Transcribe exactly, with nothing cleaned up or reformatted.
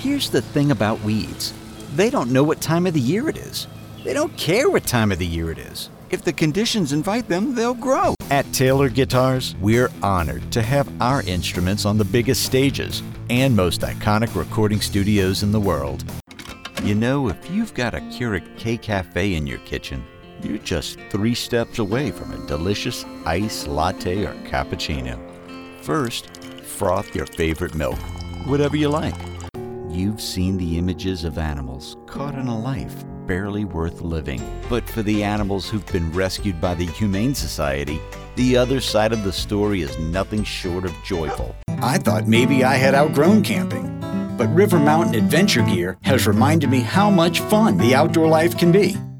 Here's the thing about weeds. They don't know what time of the year it is. They don't care what time of the year it is. If the conditions invite them, they'll grow. At Taylor Guitars, we're honored to have our instruments on the biggest stages and most iconic recording studios in the world. You know, if you've got a Keurig K-Cafe in your kitchen, you're just three steps away from a delicious iced latte or cappuccino. First, froth your favorite milk, whatever you like. You've seen the images of animals caught in a life barely worth living. But for the animals who've been rescued by the Humane Society, the other side of the story is nothing short of joyful. I thought maybe I had outgrown camping, but River Mountain Adventure Gear has reminded me how much fun the outdoor life can be.